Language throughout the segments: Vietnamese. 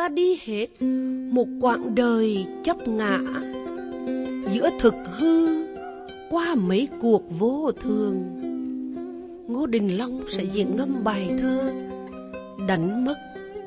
đi hết một quãng đời chấp ngã, giữa thực hư qua mấy cuộc vô thường. Ngô Đình Long sẽ diễn ngâm bài thơ Đánh mất.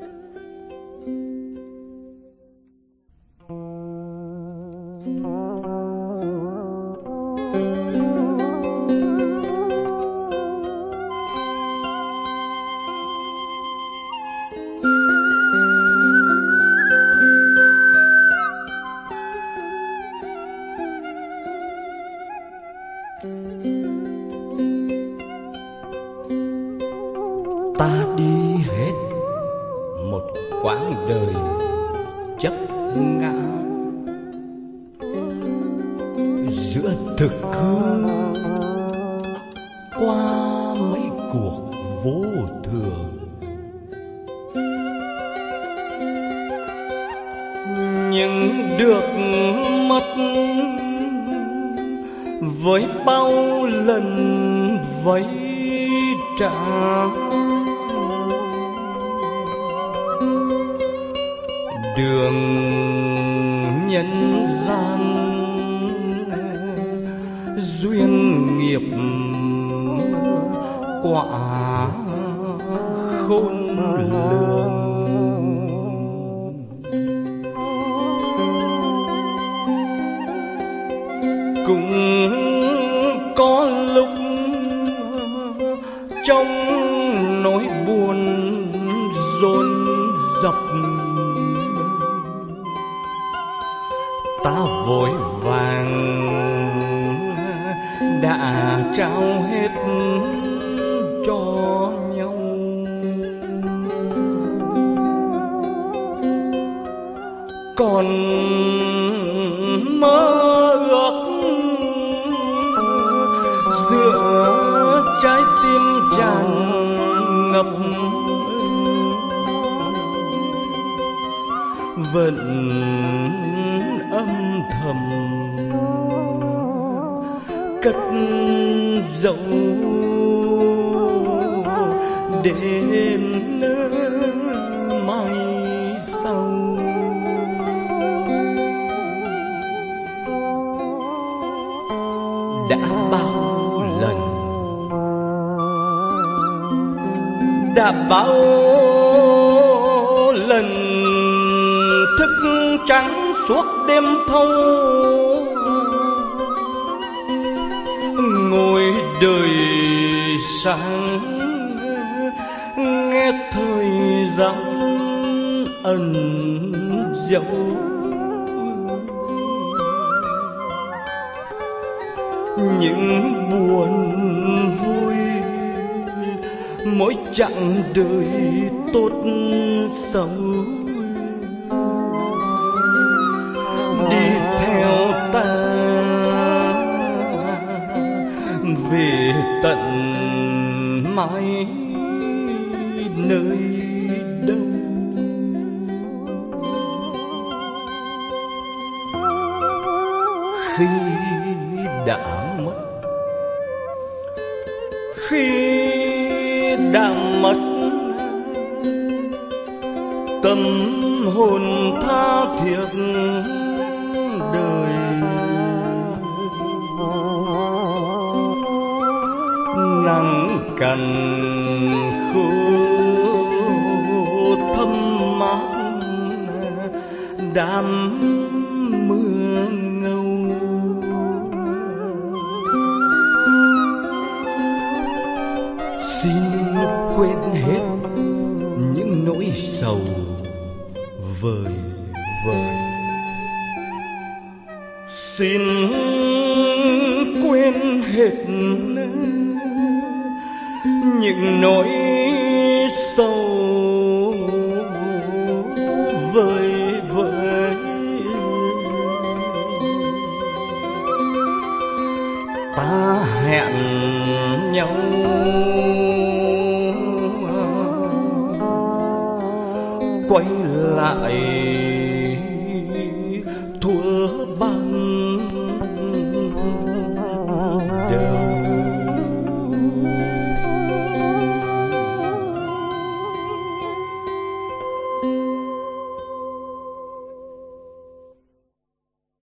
Ta đi hết một quãng đời chấp ngã, giữa thực hư qua mấy cuộc vô thường. Nhưng được mất với bao lần vẫy trả, đường nhân gian duyên nghiệp quả khôn lường. Cũng có lúc trong nỗi buồn dồn dập, ta vội vàng đã trao hết cho nhau. Còn mơ ước giữa trái tim tràn ngập, vẫn âm thầm cất giấu đến mai sau. Đã bao lần, đã bao lần thức trắng suốt đêm thâu, ngồi đời sáng nghe thời gian ẩn dấu. Những buồn vui mỗi chặng đời tốt xấu, đi theo ta về tận mãi nơi đâu. Khi đã mất, khi đã mất tâm hồn tha thiết đời, nắng cằn khô thâm mát đám mưa ngâu. Xin quên hết những nỗi sầu vời vợi, xin quên hết những nỗi sầu vời vợi. Ta hẹn nhau quay lại